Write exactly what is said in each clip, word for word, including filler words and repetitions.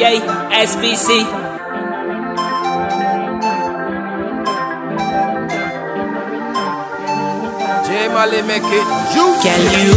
Yeah, S B C. J-Mali make it juicy. Can you,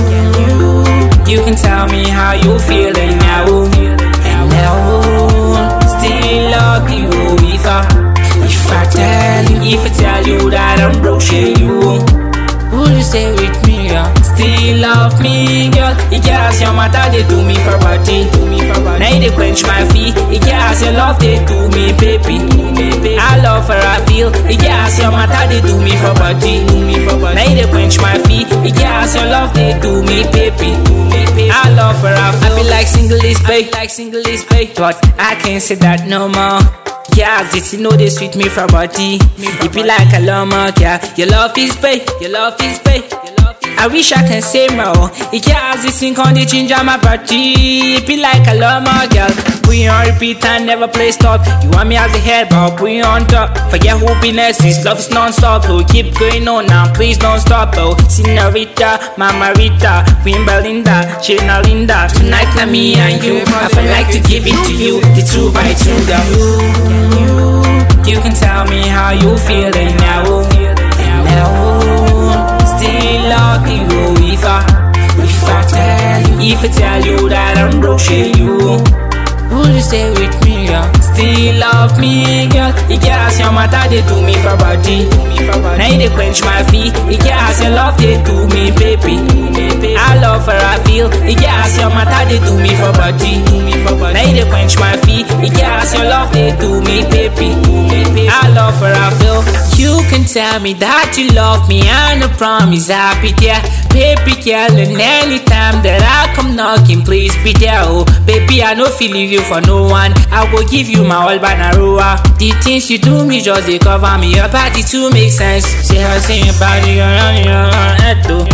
you can tell me how you feeling now. And now, still love you. If I, if I tell you, if I tell you that I'm broke, shit, you will you stay with me, girl? Still love me, girl. It can't your matter, they do me for body. Now they quench my feet. It can't your love, they do me, baby. I love her, I feel. It can't your matter, they do me for body. Now they quench my feet. It can't your love, they do me, baby. I love her, I feel. I be like single is babe, like single is babe, but I can't say that no more. Yeah, did you know they sweet me for body? It be like a llama, yeah. Your love is pay, your love is pay. I wish I can say more. Yeah, this thing on the ginger my body. It be like a llama, girl. Put you on repeat and never play stop. You want me as a head, but put you on top. Forget who be next, this love is non-stop. Oh, keep going on now, please don't stop. Oh, Senorita, Mama Rita, Queen Belinda, Shayna Linda. Tonight, na me and you. I feel like to give it to you, the two by two, girl. You can tell me how you feeling now. And now, still love you. If I, if I tell you, if I tell you that I'm broke, shit, you will you stay with me, girl? Still love me, girl. It can't your matter, they do me for body. Now they quench my feet. It can't your love, they do me, baby. I love her, I feel. It can't your matter, they do me for body. Now they quench my feet. It can't your love, they do me, baby. I love her, I feel. You can tell me that you love me, and I promise I'll be there, baby girl. And anytime that I come knocking, please be there. Oh, baby, I no feel leave you for no one. I will give you my all banarua. The things you do me just they cover me. Your body to make sense. See her saying body on your head though.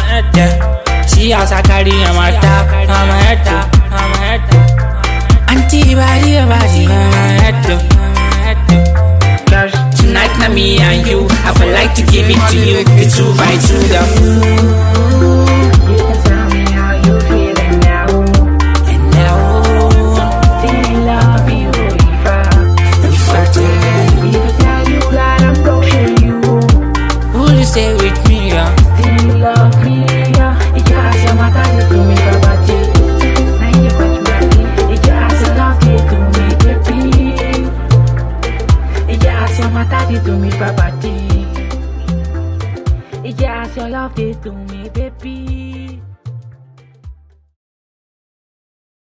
Yeah. See how I carry on my top, on my head though, on my head though. Auntie body, body on my head though. Tonight, na me and you. I feel like to give it to you, the two by two though. Stay with me, yeah. Still love me, yeah. It just your matter, you do me for body. Now you quench my feet. It just your love, you do me, baby. It just your matter, you do me for body. It just your love, you do me, baby.